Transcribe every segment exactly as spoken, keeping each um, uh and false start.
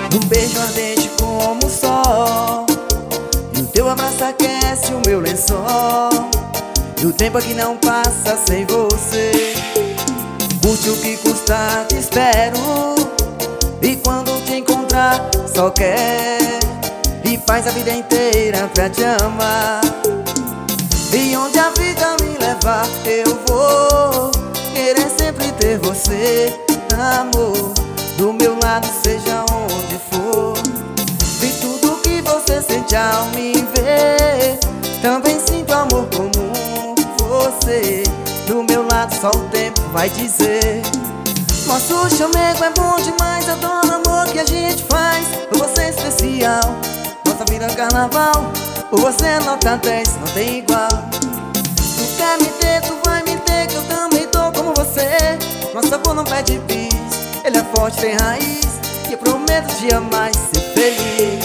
Um beijo ardente como o sol, e o teu abraço aquece o meu lençol. E o tempo aqui não passa sem você. Curte o que custa, te espero. E quando te encontrar, só quer e faz a vida inteira pra te amar. E onde a vida me levar, eu vou querer sempre ter você, amor, do meu lado, seja onde for. E tudo que você sente ao me ver, também sinto amor comum. Você, do meu lado, só o tempo vai dizer. Nosso chamego é bom demais, adoro o amor que a gente faz. Por você é especial, nossa vida é um carnaval. Por você é nota dez, não tem igual. Tu quer me ter, tu vai me ter, que eu também tô como você. Nosso amor não pede bis, ele é forte, tem raiz, e eu prometo jamais ser feliz.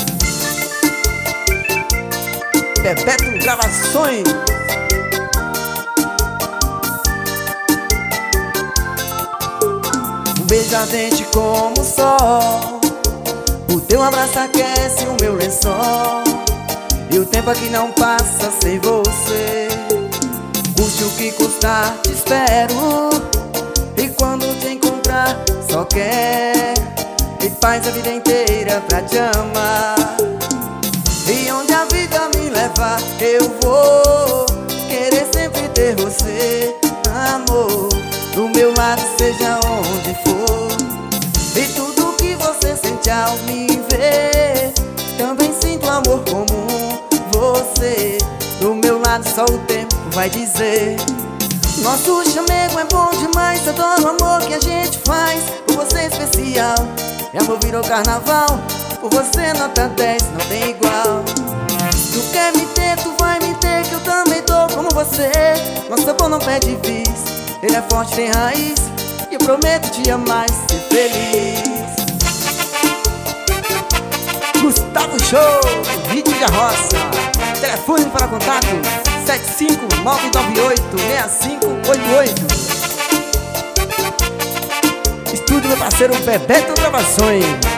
Bebeto Gravações. Um beijo ardente como o sol, o teu abraço aquece o meu lençol. E o tempo aqui não passa sem você. Curte o que custar, te espero. E quando te encontrar, só quer e faz a vida inteira pra te amar. E onde a vida me levar, eu vou querer sempre ter você, amor, do meu lado, seja onde for. E tudo que você sente ao me ver, também sinto amor comum. Você, do meu lado, só o tempo vai dizer. Nosso chamego é bom demais, adoro o amor que a gente faz. Por você é especial, e amor virou carnaval. Por você nota dez, não tem igual. Tu quer me ter, tu vai me ter, que eu também tô como você. Nosso amor não pede bis, ele é forte, tem raiz, e eu prometo te amar e ser feliz. Gustavo Show, Vídeo de Roça. Telefone para contato sete cinco nove nove oito seis cinco oito oito. Estúdio meu parceiro Bebeto Gravações.